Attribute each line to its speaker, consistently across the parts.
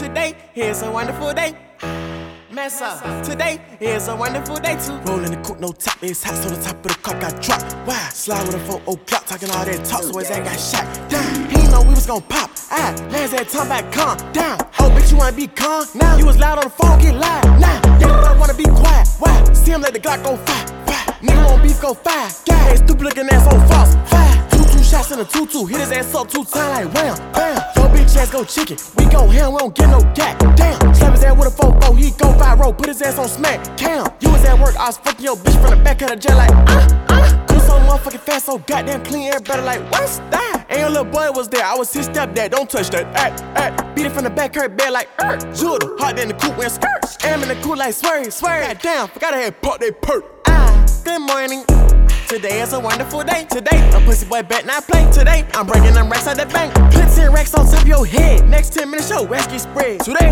Speaker 1: Today is a wonderful day. Mess up. Today is a wonderful day too. Rollin' the coupe, no top, it's hot, so the top of the car got dropped. Wow, slide with a 4-0 block, talking all that talk, so his ass got shot down. He ain't know we was gon' pop. Man's that time back, calm down. Oh, bitch, you wanna be calm now? You was loud on the phone, get loud now. Yeah, I wanna be quiet. Why? See him let the Glock go fire. Nigga won't beef, go fire. Hey, stupid looking ass on false. Fire. 2 shots in a 2-2. Hit his ass up 2 times like wham, bam. Yo, bitch ass go chicken. We go ham, we don't get no gap. Damn. Slap his ass with a 4-4. He go viral. Put his ass on smack. Cam. You was at work. I was fucking your bitch from the back of the jet like You so motherfucking fast, so goddamn clean. Everybody like, what's that? And your little boy was there. I was his stepdad. Don't touch that. Beat it from the back, her bed like Judah. Hot in the coupe wearing skirts. Am in the coupe like swerve. Goddamn. Forgot I had pop that perk. Good morning. Today is a wonderful day. Today, a pussy boy bet not play. Today, I'm breaking them racks out the bank. Put 10 racks on top of your head. Next 10 minutes, your ass get spread. Today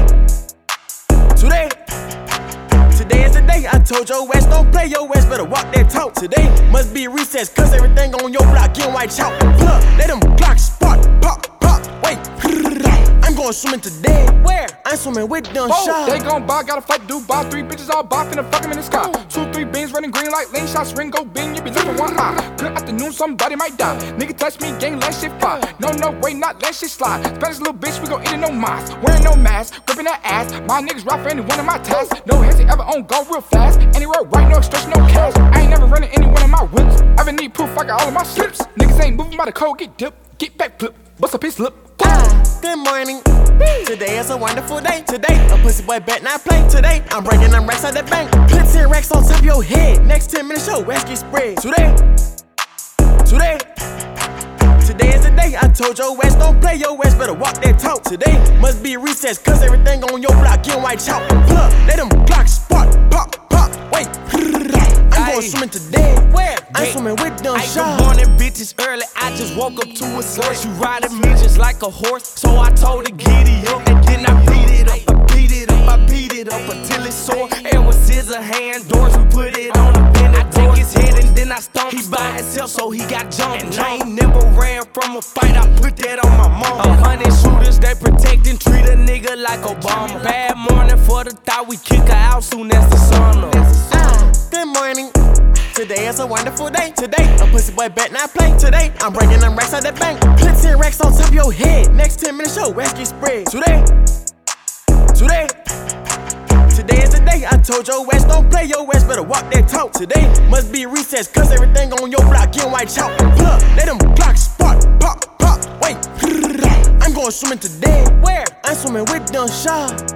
Speaker 1: is the day. I told your ass don't play. Your ass better walk that talk. Today must be recess, cause everything on your block getting white chalk. Plug, let them Glocks spark, pop, wait. I'm going swimming today. Where? I'm swimming with them shots.
Speaker 2: They gon' buy, gotta fight, do buy 3 bitches all buy, finna fuck 'em in the sky. 2-3 beans running green like lane shots, ring go bing, you be looking one eye. Good afternoon, somebody might die. Nigga touch me, gang, let shit fly. No way, not let shit slide. Spanish little bitch, we gon' eat it, no mas. Wearing no mask, gripping that ass. My niggas rap for any one of my tasks. No hands, ever on go real fast. Anywhere right, no extortion, no cash. I ain't never running any one of my whips. Ever need proof, I got all of my slips. Niggas ain't moving by the code, get dipped, get back flip, bust up his lip.
Speaker 1: Good morning. Today is a wonderful day. Today, a pussy boy bet not play. Today, I'm breaking them racks out the bank. Put 10 racks on top of your head. Next 10 minutes, your ass get spread. Today is the day. I told your ass don't play. Your ass better walk that talk. Today must be recess, cause everything on your block getting white chalk. Plug, let them Glocks spark, pop, wait. I'm going swimming today. Where? I'm swimming with them shots.
Speaker 3: Good morning, bitches, early. I just woke up to a source. You riding me just like a horse, so I told her giddy up. And then I beat it up, I beat it up until it's sore. It was scissor hand doors, we put it on the bend. I take his head and then I stomp. He by himself, so he got jumped. And I ain't never ran from a fight, I put that on my mama. 100 shooters, they protect and treat a nigga like Obama. Bad morning for the thought, we kick her out soon as the sun up.
Speaker 1: Good morning. Today is a wonderful day. Today, a pussy boy bet not play. Today, I'm breaking them racks out the bank. Put 10 racks on top of your head. Next 10 minutes, your ass get spread. Today is the day. I told your ass don't play. Your ass better walk that talk. Today must be recess, cause everything on your block getting white chalk. Plug, let them Glocks spark, pop, wait. I'm going swimming today. Where? I'm swimming with them shots.